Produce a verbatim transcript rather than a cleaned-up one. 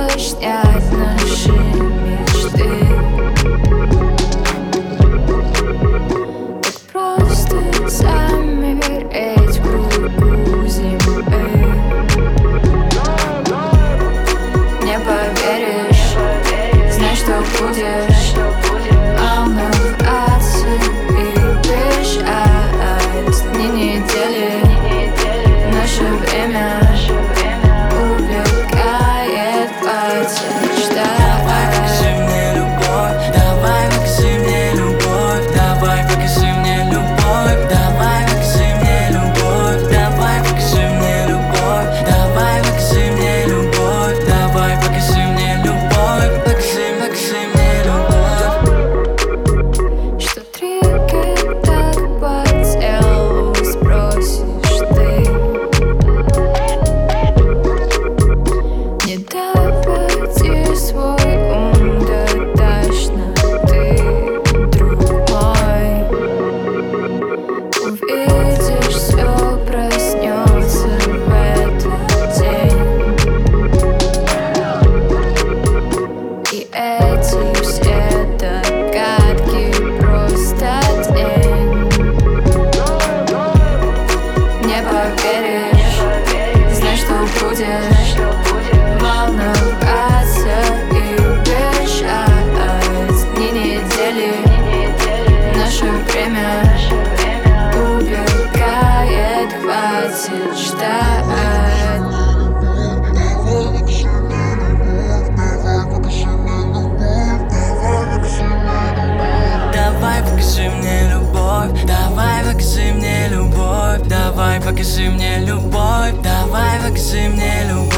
снять наши мечты. Так просто замереть в кругу земли. Не поверишь, знай, что будешь волноваться и бежать. Дни недели, наше время увлекает платье, ждать. Давай покажи мне любовь, давай покажи мне любовь, давай покажи мне любовь, давай покажи мне любовь, давай покажи мне любовь, давай покажи мне любовь, давай покажи мне любовь, покажи, покажи мне любовь. Что триггер так по телу спросишь ты. Не доводи свой ум до тошноты, друг мой. Увидишь, все проснется в этот день. И эти все догадки просто тень. Не поверишь, знай, что будешь волноваться и бежать. Дни недели, наше время убегает, хватит ждать. Давай покажи мне любовь, давай покажи мне любовь, давай покажи мне любовь, давай покажи мне любовь.